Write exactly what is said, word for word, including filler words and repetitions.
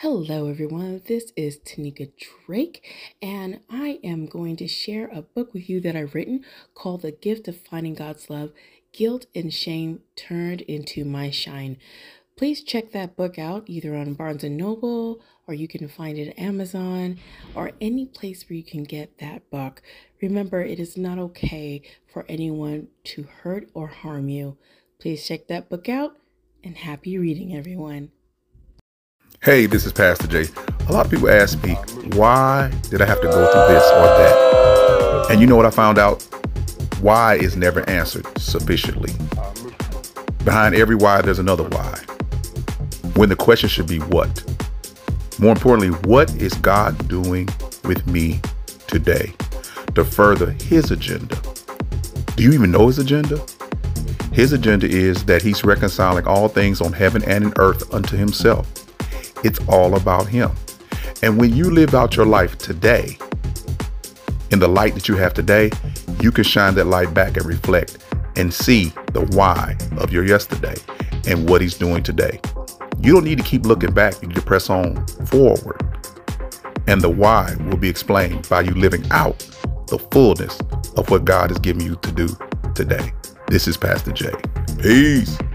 Hello, everyone. This is Tanika Drake, and I am going to share a book with you that I've written called The Gift of Finding God's Love, Guilt and Shame Turned into My Shine. Please check that book out either on Barnes and Noble, or you can find it at Amazon, or any place where you can get that book. Remember, it is not okay for anyone to hurt or harm you. Please check that book out, and happy reading, everyone. Hey, this is Pastor Jay. A lot of people ask me, why did I have to go through this or that? And you know what I found out? Why is never answered sufficiently. Behind every why, there's another why. When the question should be what? More importantly, what is God doing with me today to further his agenda? Do you even know his agenda? His agenda is that he's reconciling all things on heaven and in earth unto himself. It's all about him. And when you live out your life today, in the light that you have today, you can shine that light back and reflect and see the why of your yesterday and what he's doing today. You don't need to keep looking back. You need to press on forward. And the why will be explained by you living out the fullness of what God has given you to do today. This is Pastor Jay. Peace.